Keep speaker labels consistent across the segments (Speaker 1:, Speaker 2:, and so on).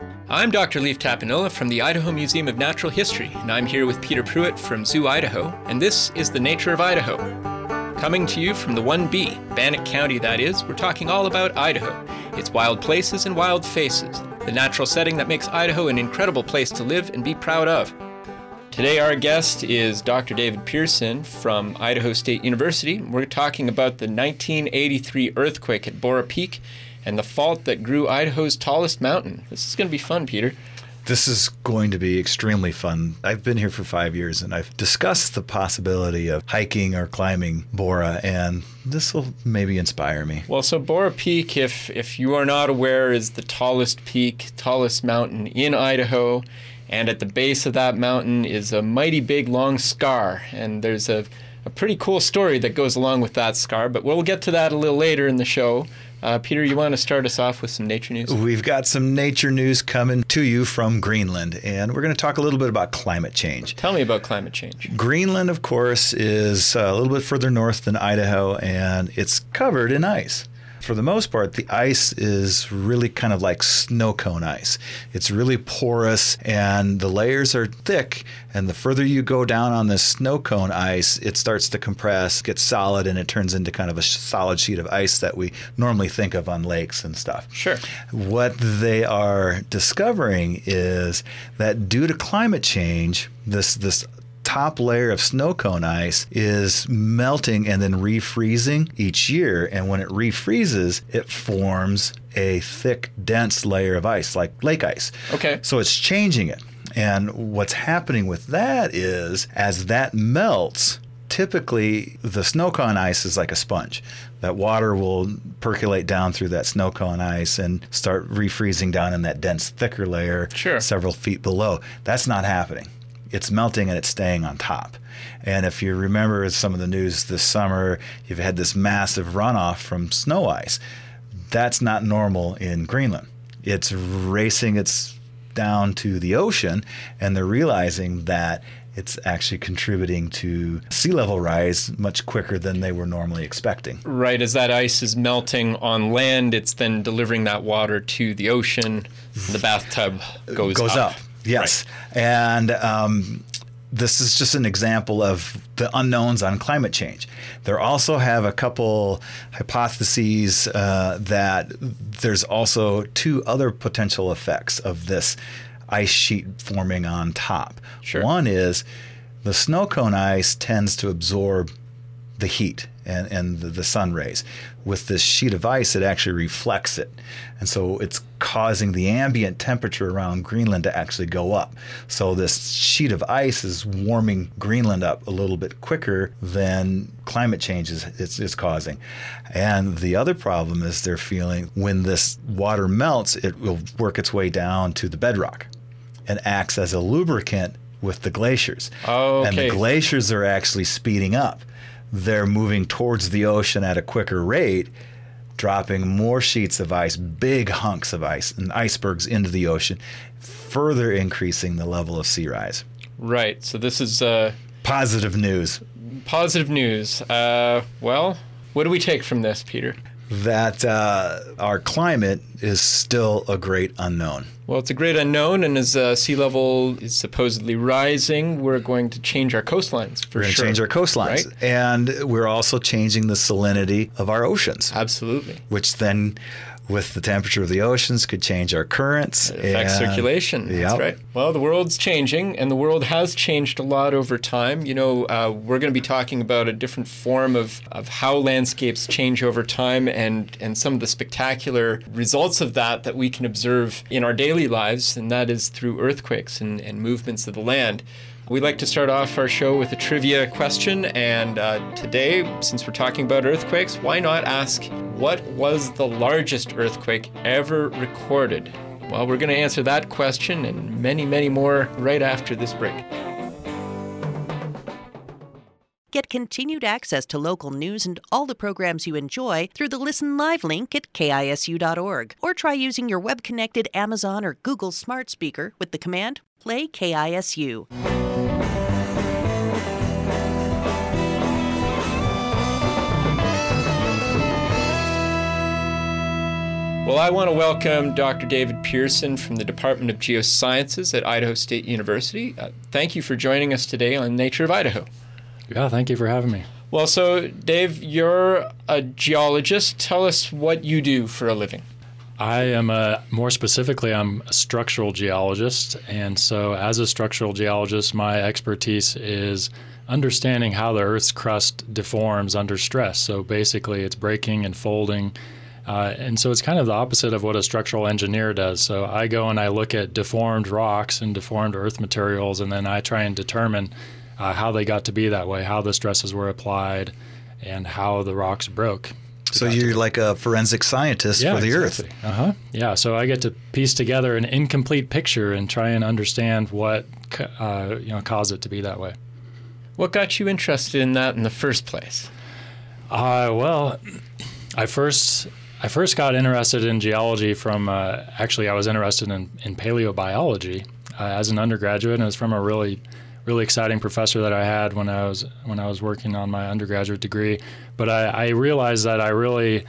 Speaker 1: I'm Dr. Leif Tapanilla from the Idaho Museum of Natural History, and I'm here with Peter Pruitt from Zoo Idaho, and this is The Nature of Idaho. Coming to you from the 1B, Bannock County that is, we're talking all about Idaho, its wild places and wild faces, the natural setting that makes Idaho an incredible place to live and be proud of. Today our guest is Dr. David Pearson from Idaho State University. We're talking about the 1983 earthquake at Bora Peak and the fault that grew Idaho's tallest mountain. This is going to be fun, Peter.
Speaker 2: This is going to be extremely fun. I've been here for 5 years, and I've discussed the possibility of hiking or climbing Bora, and this will maybe inspire me.
Speaker 1: Well, so Bora Peak, if you are not aware, is the tallest peak, tallest mountain in Idaho, and at the base of that mountain is a mighty big long scar, and there's a pretty cool story that goes along with that scar, but we'll get to that a little later in the show. Peter, you want to start us off with some nature news?
Speaker 2: We've got some nature news coming to you from Greenland, and we're going to talk a little bit about climate change.
Speaker 1: Tell me about climate change.
Speaker 2: Greenland, of course, is a little bit further north than Idaho, and it's covered in ice. For the most part, the ice is really kind of like snow cone ice. It's really porous, and the layers are thick, and the further you go down on this snow cone ice, it starts to compress, gets solid, and it turns into kind of a solid sheet of ice that we normally think of on lakes and stuff.
Speaker 1: Sure.
Speaker 2: What they are discovering is that due to climate change, this top layer of snow cone ice is melting and then refreezing each year. And when it refreezes, it forms a thick, dense layer of ice, like lake ice.
Speaker 1: Okay.
Speaker 2: So it's changing it. And what's happening with that is, as that melts, typically the snow cone ice is like a sponge. That water will percolate down through that snow cone ice and start refreezing down in that dense, thicker layer several feet below. That's not happening. It's melting and it's staying on top. And if you remember some of the news this summer, you've had this massive runoff from snow ice. That's not normal in Greenland. It's racing down to the ocean, and they're realizing that it's actually contributing to sea level rise much quicker than they were normally expecting.
Speaker 1: Right, as that ice is melting on land, it's then delivering that water to the ocean. The bathtub goes up.
Speaker 2: Yes. Right. And this is just an example of the unknowns on climate change. There also have a couple hypotheses that there's also two other potential effects of this ice sheet forming on top.
Speaker 1: Sure.
Speaker 2: One is the snow cone ice tends to absorb the heat and the sun rays. With this sheet of ice, it actually reflects it. And so it's causing the ambient temperature around Greenland to actually go up. So this sheet of ice is warming Greenland up a little bit quicker than climate change is causing. And the other problem is they're feeling when this water melts, it will work its way down to the bedrock and acts as a lubricant with the glaciers.
Speaker 1: Oh, okay.
Speaker 2: And the glaciers are actually speeding up. They're moving towards the ocean at a quicker rate, dropping more sheets of ice, big hunks of ice and icebergs into the ocean, further increasing the level of sea rise.
Speaker 1: Right. So this is
Speaker 2: positive news.
Speaker 1: Positive news. Well, what do we take from this, Peter?
Speaker 2: That our climate is still a great unknown.
Speaker 1: Well, it's a great unknown, and as sea level is supposedly rising, we're going to change our coastlines for sure.
Speaker 2: We're going to change our coastlines.
Speaker 1: Right?
Speaker 2: And we're also changing the salinity of our oceans.
Speaker 1: Absolutely.
Speaker 2: Which then, with the temperature of the oceans, could change our currents.
Speaker 1: It affects circulation.
Speaker 2: Yep.
Speaker 1: That's right. Well, the world's changing, and the world has changed a lot over time. You know, we're going to be talking about a different form of how landscapes change over time and some of the spectacular results of that we can observe in our daily lives, and that is through earthquakes and movements of the land. We like to start off our show with a trivia question, and today, since we're talking about earthquakes, why not ask, what was the largest earthquake ever recorded? Well, we're going to answer that question and many, many more right after this break.
Speaker 3: Get continued access to local news and all the programs you enjoy through the Listen Live link at KISU.org, or try using your web-connected Amazon or Google smart speaker with the command Play KISU.
Speaker 1: Well, I want to welcome Dr. David Pearson from the Department of Geosciences at Idaho State University. Thank you for joining us today on Nature of Idaho.
Speaker 4: Yeah, thank you for having me.
Speaker 1: Well, so Dave, you're a geologist. Tell us what you do for a living.
Speaker 4: I am more specifically, I'm a structural geologist. And so as a structural geologist, my expertise is understanding how the Earth's crust deforms under stress. So basically it's breaking and folding. And so it's kind of the opposite of what a structural engineer does. So I go and I look at deformed rocks and deformed earth materials, and then I try and determine how they got to be that way, how the stresses were applied, and how the rocks broke.
Speaker 2: So you're like a forensic scientist for the
Speaker 4: exactly.
Speaker 2: Earth.
Speaker 4: Yeah, so I get to piece together an incomplete picture and try and understand what caused it to be that way.
Speaker 1: What got you interested in that in the first place?
Speaker 4: Well, I first got interested in geology from, actually I was interested in paleobiology as an undergraduate, and it was from a really exciting professor that I had when I was working on my undergraduate degree. But I realized that I really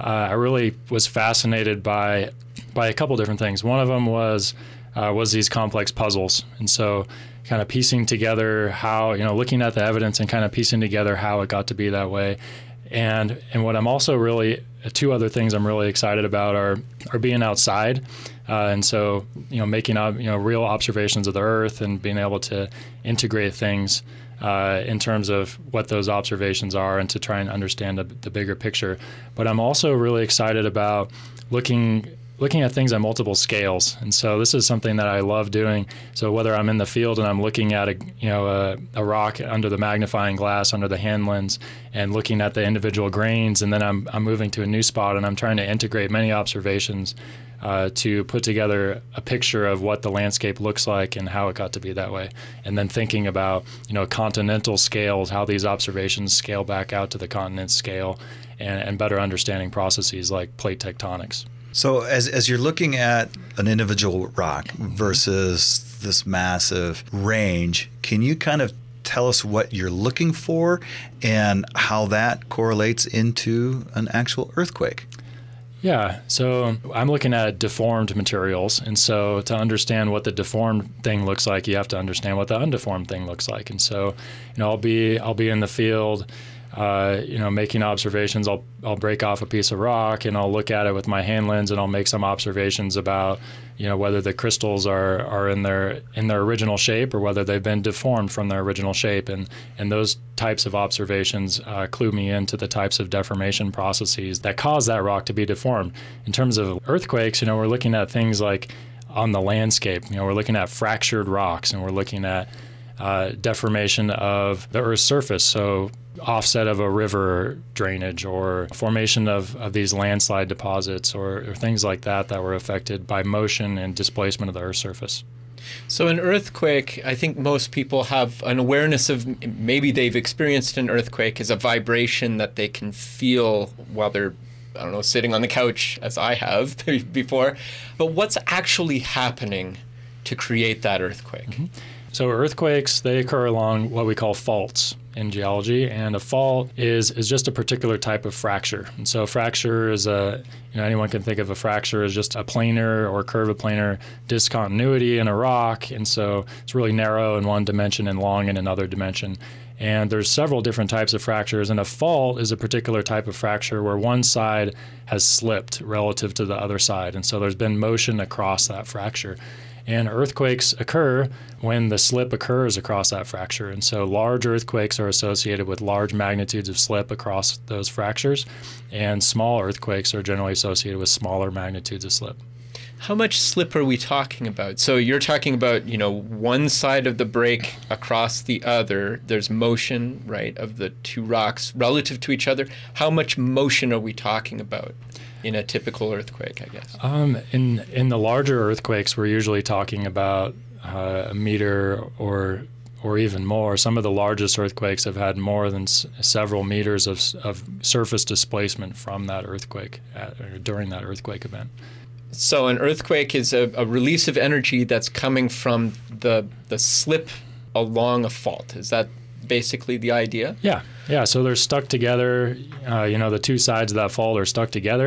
Speaker 4: was fascinated by a couple different things. One of them was these complex puzzles, and so kind of piecing together how, looking at the evidence and kind of piecing together how it got to be that way. And what I'm also really, two other things I'm really excited about are being outside. And so, making real observations of the Earth and being able to integrate things in terms of what those observations are and to try and understand the bigger picture. But I'm also really excited about looking at things on multiple scales. And so this is something that I love doing. So whether I'm in the field and I'm looking at a rock under the magnifying glass, under the hand lens, and looking at the individual grains, and then I'm moving to a new spot and I'm trying to integrate many observations to put together a picture of what the landscape looks like and how it got to be that way. And then thinking about, continental scales, how these observations scale back out to the continent scale, and better understanding processes like plate tectonics.
Speaker 2: So as you're looking at an individual rock versus this massive range, can you kind of tell us what you're looking for and how that correlates into an actual earthquake?
Speaker 4: Yeah, so I'm looking at deformed materials, and so to understand what the deformed thing looks like, you have to understand what the undeformed thing looks like. And so, I'll be in the field, making observations. I'll break off a piece of rock and I'll look at it with my hand lens and I'll make some observations about, whether the crystals are in their original shape or whether they've been deformed from their original shape. And those types of observations clue me into the types of deformation processes that cause that rock to be deformed. In terms of earthquakes, we're looking at things like on the landscape. We're looking at fractured rocks and we're looking at deformation of the Earth's surface, so offset of a river drainage or formation of these landslide deposits or things like that were affected by motion and displacement of the Earth's surface.
Speaker 1: So an earthquake, I think most people have an awareness of, maybe they've experienced an earthquake as a vibration that they can feel while they're, sitting on the couch, as I have before. But what's actually happening to create that earthquake? Mm-hmm.
Speaker 4: So earthquakes, they occur along what we call faults in geology, and a fault is just a particular type of fracture. And so fracture is anyone can think of a fracture as just a planar or curviplanar discontinuity in a rock, and so it's really narrow in one dimension and long in another dimension. And there's several different types of fractures, and a fault is a particular type of fracture where one side has slipped relative to the other side, and so there's been motion across that fracture. And earthquakes occur when the slip occurs across that fracture. And so large earthquakes are associated with large magnitudes of slip across those fractures, and small earthquakes are generally associated with smaller magnitudes of slip.
Speaker 1: How much slip are we talking about? So you're talking about, one side of the break across the other. There's motion, right, of the two rocks relative to each other. How much motion are we talking about in a typical earthquake, I guess?
Speaker 4: In the larger earthquakes, we're usually talking about a meter or even more. Some of the largest earthquakes have had more than several meters of surface displacement from that earthquake or during that earthquake event.
Speaker 1: So an earthquake is a release of energy that's coming from the slip along a fault. Is that basically the idea?
Speaker 4: Yeah. So they're stuck together. The two sides of that fault are stuck together,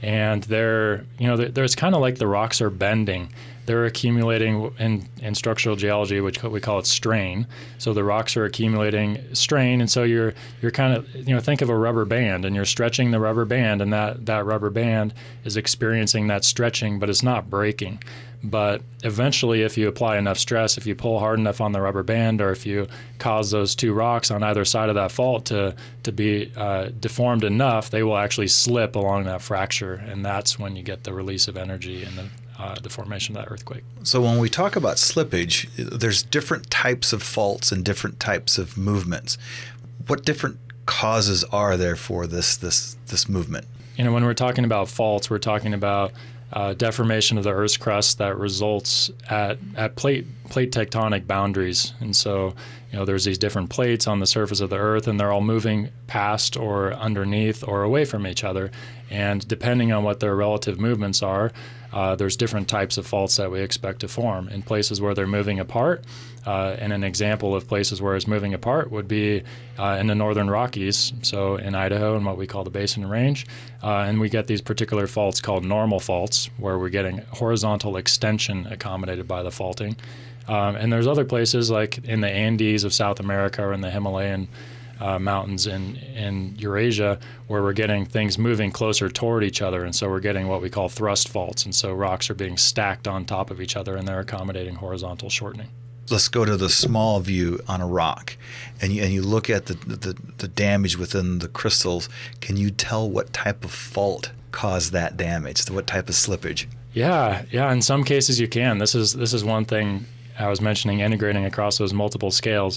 Speaker 4: And there's kind of like the rocks are bending. They're accumulating in structural geology, which we call it strain. So the rocks are accumulating strain, and so you're kind of, think of a rubber band, and you're stretching the rubber band, and that rubber band is experiencing that stretching, but it's not breaking. But eventually, if you apply enough stress, if you pull hard enough on the rubber band, or if you cause those two rocks on either side of that fault to be deformed enough, they will actually slip along that fracture, and that's when you get the release of energy and the formation of that earthquake.
Speaker 2: So when we talk about slippage, there's different types of faults and different types of movements. What different causes are there for this movement?
Speaker 4: When we're talking about faults, we're talking about deformation of the Earth's crust that results at plate tectonic boundaries. And so, there's these different plates on the surface of the Earth, and they're all moving past or underneath or away from each other. And depending on what their relative movements are, there's different types of faults that we expect to form. In places where they're moving apart, and an example of places where it's moving apart would be in the northern Rockies, so in Idaho and what we call the Basin Range. And we get these particular faults called normal faults, where we're getting horizontal extension accommodated by the faulting. And there's other places like in the Andes of South America or in the Himalayan mountains in Eurasia, where we're getting things moving closer toward each other, and so we're getting what we call thrust faults, and so rocks are being stacked on top of each other, and they're accommodating horizontal shortening.
Speaker 2: Let's go to the small view on a rock, and you look at the damage within the crystals. Can you tell what type of fault caused that damage? What type of slippage?
Speaker 4: Yeah. In some cases you can. This is one thing I was mentioning, integrating across those multiple scales.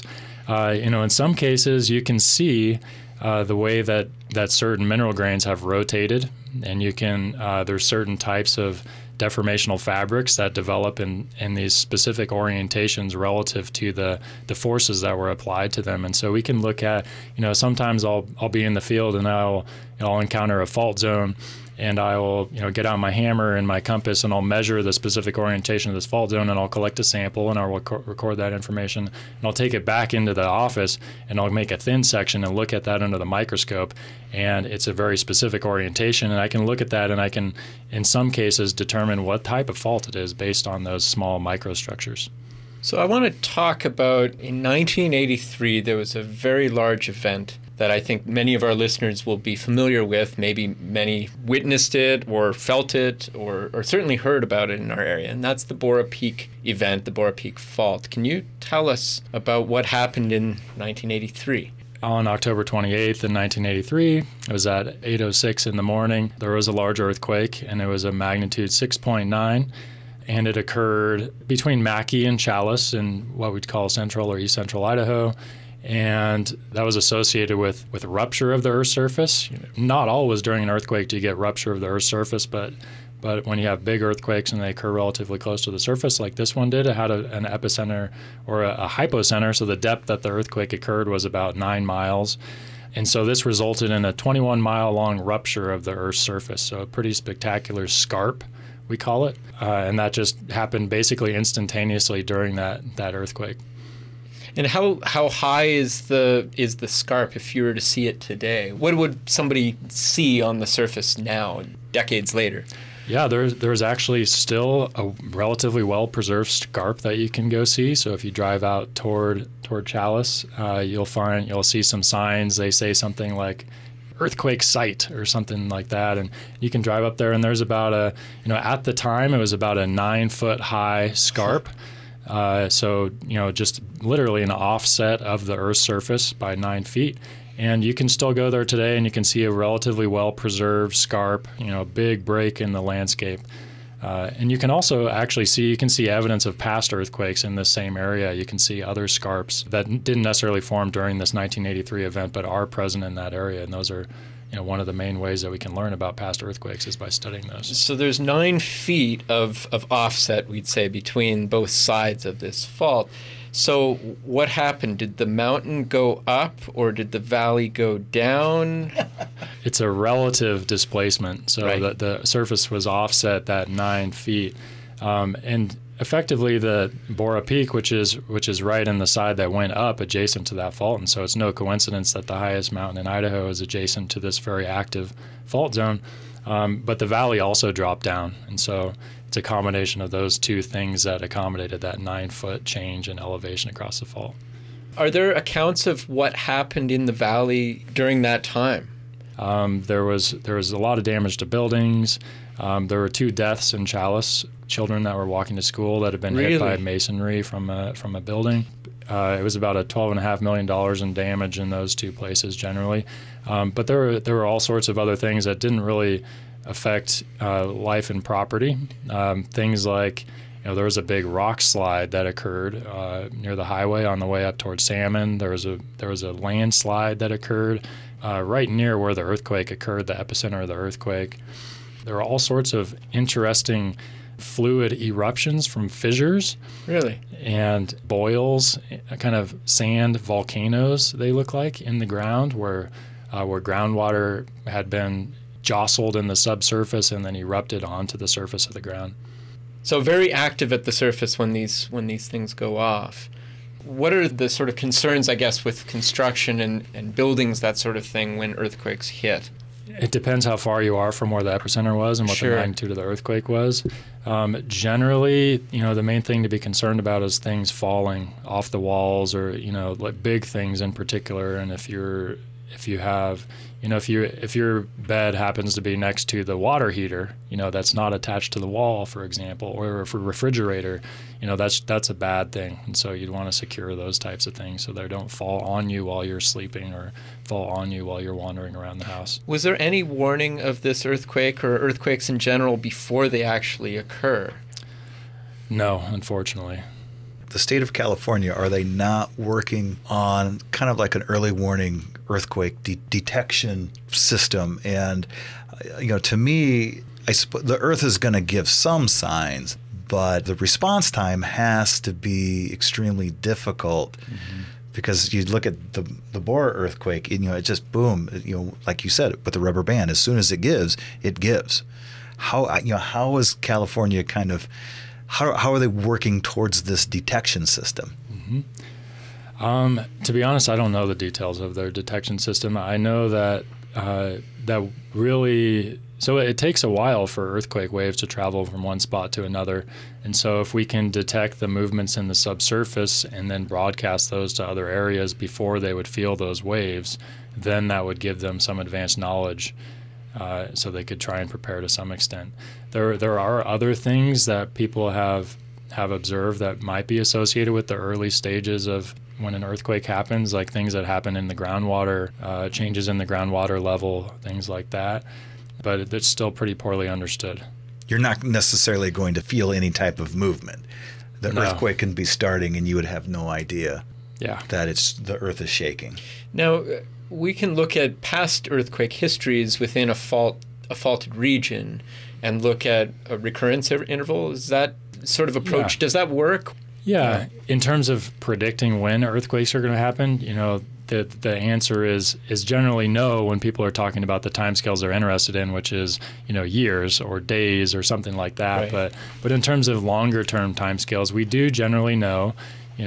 Speaker 4: In some cases you can see the way that certain mineral grains have rotated, and you can there's certain types of deformational fabrics that develop in these specific orientations relative to the forces that were applied to them. And so we can look at, sometimes I'll be in the field and I'll encounter a fault zone, and I will get out my hammer and my compass, and I'll measure the specific orientation of this fault zone, and I'll collect a sample, and I'll record that information, and I'll take it back into the office, and I'll make a thin section and look at that under the microscope, and it's a very specific orientation, and I can look at that, and I can, in some cases, determine what type of fault it is based on those small microstructures.
Speaker 1: So I want to talk about, in 1983, there was a very large event that I think many of our listeners will be familiar with. Maybe many witnessed it or felt it or certainly heard about it in our area, and that's the Bora Peak event, the Bora Peak Fault. Can you tell us about what happened in 1983?
Speaker 4: On October 28th in 1983, it was at 8:06 in the morning. There was a large earthquake, and it was a magnitude 6.9, and it occurred between Mackay and Challis in what we'd call central or east central Idaho. And that was associated with rupture of the Earth's surface. Not always during an earthquake do you get rupture of the Earth's surface, but when you have big earthquakes and they occur relatively close to the surface, like this one did, it had an epicenter or a hypocenter, so the depth that the earthquake occurred was about 9 miles. And so this resulted in a 21-mile-long rupture of the Earth's surface, so a pretty spectacular scarp, we call it. And that just happened basically instantaneously during that earthquake.
Speaker 1: And how high is the scarp if you were to see it today? What would somebody see on the surface now, decades later?
Speaker 4: Yeah, there's actually still a relatively well-preserved scarp that you can go see. So if you drive out toward Challis, you'll see some signs. They say something like earthquake site or something like that, and you can drive up there, and there's about at the time it was about a 9-foot high scarp. So just literally an offset of the Earth's surface by 9 feet. And you can still go there today, and you can see a relatively well-preserved scarp, big break in the landscape. And you can also actually see evidence of past earthquakes in the same area. You can see other scarps that didn't necessarily form during this 1983 event, but are present in that area. And those are one of the main ways that we can learn about past earthquakes is by studying those.
Speaker 1: So there's 9 feet of offset, we'd say, between both sides of this fault. So what happened? Did the mountain go up or did the valley go down?
Speaker 4: It's a relative displacement. So
Speaker 1: right.
Speaker 4: the surface was offset that 9 feet. And effectively the Bora Peak, which is right in the side that went up adjacent to that fault, and so it's no coincidence that the highest mountain in Idaho is adjacent to this very active fault zone. But the valley also dropped down. And so it's a combination of those two things that accommodated that 9-foot change in elevation across the fault.
Speaker 1: Are there accounts of what happened in the valley during that time?
Speaker 4: There was a lot of damage to buildings. There were 2 deaths in Challis, children that were walking to school that had been hit by masonry from a building. It was about $12.5 million in damage in those 2 places generally. But there were all sorts of other things that didn't really affect life and property. Things like, there was a big rock slide that occurred near the highway on the way up towards Salmon. There was a landslide that occurred right near where the earthquake occurred, the epicenter of the earthquake. There were all sorts of interesting fluid eruptions from fissures.
Speaker 1: Really?
Speaker 4: And boils, kind of sand volcanoes, they look like, in the ground where groundwater had been jostled in the subsurface and then erupted onto the surface of the ground.
Speaker 1: So very active at the surface when these things go off. What are the sort of concerns, I guess, with construction and buildings, that sort of thing, when earthquakes hit?
Speaker 4: It depends how far you are from where the epicenter was and what the magnitude of the earthquake was. Generally, the main thing to be concerned about is things falling off the walls, or like big things in particular. And if your bed happens to be next to the water heater, that's not attached to the wall, for example, or a refrigerator, that's a bad thing. And so you'd want to secure those types of things so they don't fall on you while you're sleeping or fall on you while you're wandering around the house.
Speaker 1: Was there any warning of this earthquake or earthquakes in general before they actually occur?
Speaker 4: No, unfortunately.
Speaker 2: The state of California, are they not working on kind of like an early warning earthquake detection system? And, to me, I suppose the Earth is going to give some signs, but the response time has to be extremely difficult. Mm-hmm. Because you look at the Bora earthquake, and, it just boom, like you said, with the rubber band, as soon as it gives, it gives. How is California kind of, how are they working towards this detection system?
Speaker 4: Mm-hmm. To be honest, I don't know the details of their detection system. I know that so it takes a while for earthquake waves to travel from one spot to another. And so if we can detect the movements in the subsurface and then broadcast those to other areas before they would feel those waves, then that would give them some advanced knowledge so they could try and prepare to some extent. There are other things that people have observed that might be associated with the early stages of when an earthquake happens, like things that happen in the groundwater, changes in the groundwater level, things like that. But it's still pretty poorly understood. You're
Speaker 2: not necessarily going to feel any type of movement. The earthquake can be starting and you would have no idea that the earth is shaking.
Speaker 1: Now, we can look at past earthquake histories within a faulted region and look at a recurrence interval. Is that sort of approach, does that work?
Speaker 4: Yeah. In terms of predicting when earthquakes are going to happen, the answer is generally no when people are talking about the timescales they're interested in, which is years or days or something like that. Right. But in terms of longer term timescales, we do generally know,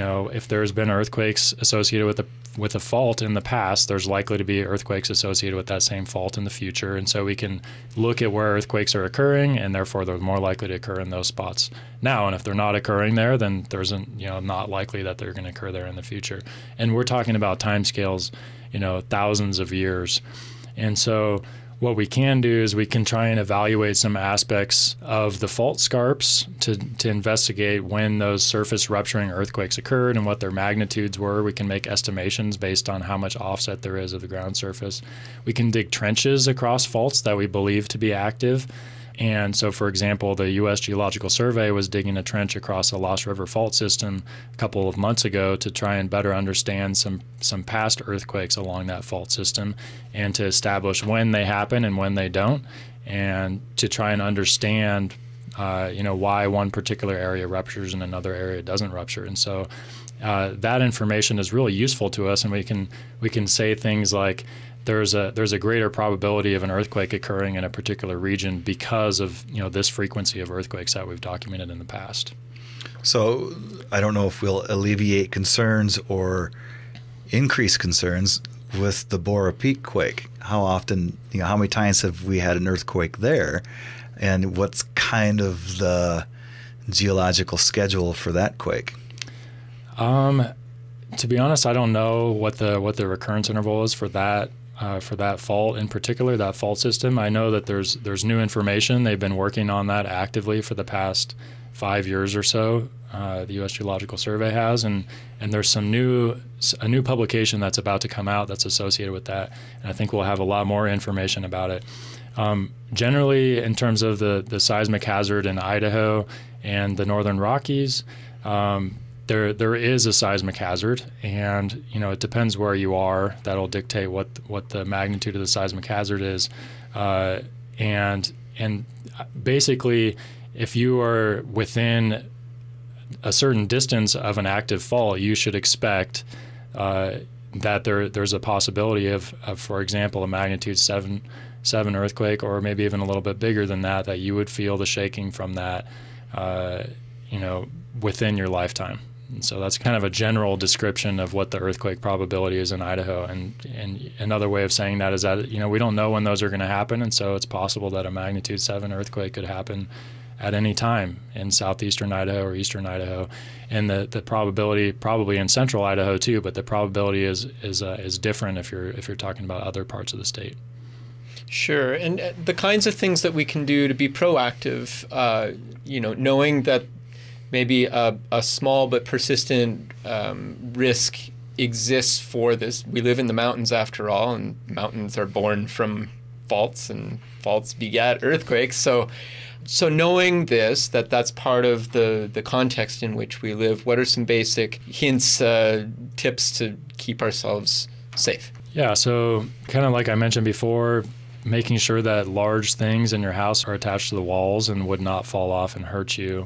Speaker 4: if there's been earthquakes associated with a fault in the past, there's likely to be earthquakes associated with that same fault in the future. And so we can look at where earthquakes are occurring, and therefore they're more likely to occur in those spots now. And if they're not occurring there, then there's not likely that they're going to occur there in the future. And we're talking about timescales, thousands of years. And so what we can do is we can try and evaluate some aspects of the fault scarps to investigate when those surface rupturing earthquakes occurred and what their magnitudes were. We can make estimations based on how much offset there is of the ground surface. We can dig trenches across faults that we believe to be active. And so, for example, the U.S. Geological Survey was digging a trench across the Lost River Fault system a couple of months ago to try and better understand some past earthquakes along that fault system and to establish when they happen and when they don't, and to try and understand why one particular area ruptures and another area doesn't rupture. And so that information is really useful to us, and we can say things like, there's a greater probability of an earthquake occurring in a particular region because of this frequency of earthquakes that we've documented in the past.
Speaker 2: So I don't know if we'll alleviate concerns or increase concerns. with the Bora Peak quake? How often, how many times have we had an earthquake there? And what's kind of the geological schedule for that quake?
Speaker 4: To be honest, I don't know what the recurrence interval is for that fault in particular, that fault system. I know that there's new information. They've been working on that actively for the past 5 years or so. The U.S. Geological Survey has, and there's a new publication that's about to come out that's associated with that, and I think we'll have a lot more information about it. Generally, in terms of the seismic hazard in Idaho and the Northern Rockies, there is a seismic hazard, and it depends where you are. That'll dictate what the magnitude of the seismic hazard is, and basically, if you are within a certain distance of an active fault, you should expect that there's a possibility of, for example, a magnitude 7 earthquake, or maybe even a little bit bigger than that you would feel the shaking from that, within your lifetime. And so that's kind of a general description of what the earthquake probability is in Idaho. And another way of saying that is that, we don't know when those are going to happen, and so it's possible that a magnitude 7 earthquake could happen at any time in southeastern Idaho or eastern Idaho, and the probability probably in central Idaho too. But the probability is different if you're talking about other parts of the state.
Speaker 1: Sure, and the kinds of things that we can do to be proactive, knowing that maybe a small but persistent risk exists for this. We live in the mountains after all, and mountains are born from faults, and faults beget earthquakes. So knowing this, that's part of the context in which we live, what are some basic hints, tips to keep ourselves safe?
Speaker 4: Yeah, so kind of like I mentioned before, making sure that large things in your house are attached to the walls and would not fall off and hurt you.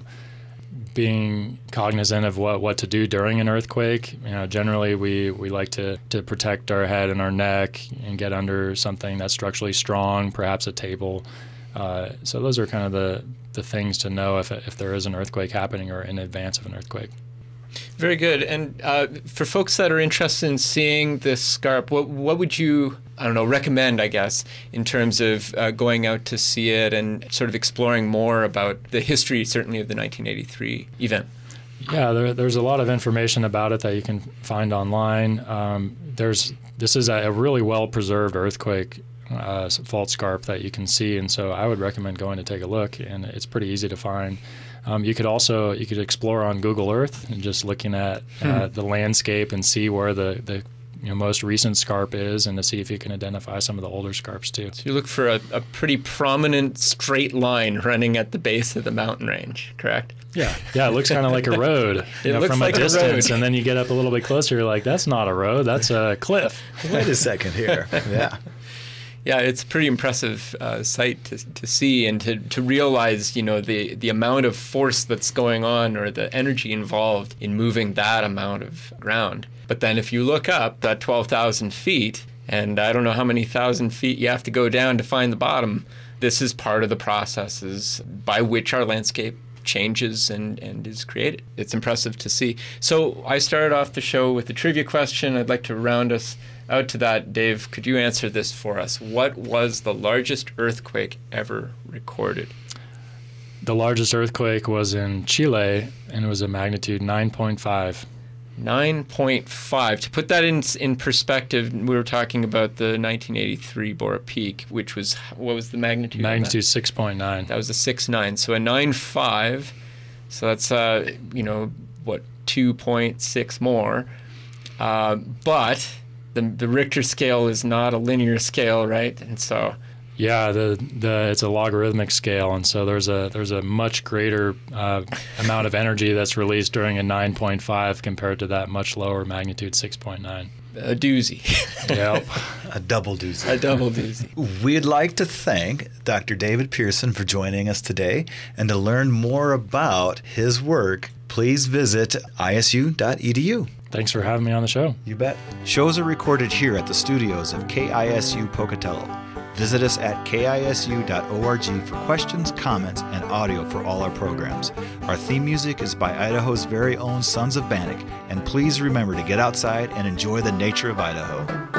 Speaker 4: Being cognizant of what to do during an earthquake. Generally we like to protect our head and our neck and get under something that's structurally strong, perhaps a table. So those are kind of the things to know if there is an earthquake happening or in advance of an earthquake.
Speaker 1: Very good. And for folks that are interested in seeing this scarp, what would you, recommend, I guess, in terms of going out to see it and sort of exploring more about the history, certainly, of the 1983 event?
Speaker 4: Yeah, there's a lot of information about it that you can find online. This is a really well-preserved earthquake fault scarp that you can see, and so I would recommend going to take a look, and it's pretty easy to find. You could explore on Google Earth and just looking at the landscape and see where the most recent scarp is, and to see if you can identify some of the older scarps too.
Speaker 1: So you look for a pretty prominent straight line running at the base of the mountain range, correct?
Speaker 4: Yeah, it looks kind of like a road from
Speaker 1: like
Speaker 4: a distance,
Speaker 1: a road.
Speaker 4: And then you get up a little bit closer, you're like, that's not a road, that's a cliff.
Speaker 2: Wait a second here. Yeah.
Speaker 1: Yeah, it's a pretty impressive sight to see, and to realize, the amount of force that's going on, or the energy involved in moving that amount of ground. But then if you look up that 12,000 feet, and I don't know how many thousand feet you have to go down to find the bottom, this is part of the processes by which our landscape changes and is created. It's impressive to see. So I started off the show with a trivia question. I'd like to round us out to that. Dave, could you answer this for us? What was the largest earthquake ever recorded?
Speaker 4: The largest earthquake was in Chile, and it was a magnitude 9.5.
Speaker 1: 9.5. To put that in perspective, we were talking about the 1983 Bora Peak, which was, what was the magnitude?
Speaker 4: Magnitude 6.9.
Speaker 1: That was a 6.9. So a 9.5. So that's 2.6 more. But the Richter scale is not a linear scale, right? And so
Speaker 4: yeah, it's a logarithmic scale, and so there's a much greater amount of energy that's released during a 9.5 compared to that much lower magnitude 6.9.
Speaker 1: A doozy.
Speaker 4: Yep.
Speaker 2: A double doozy.
Speaker 1: A double doozy.
Speaker 2: We'd like to thank Dr. David Pearson for joining us today, and to learn more about his work, please visit isu.edu.
Speaker 4: Thanks for having me on the show.
Speaker 2: You bet. Shows are recorded here at the studios of KISU Pocatello. Visit us at kisu.org for questions, comments, and audio for all our programs. Our theme music is by Idaho's very own Sons of Bannock, and please remember to get outside and enjoy the nature of Idaho.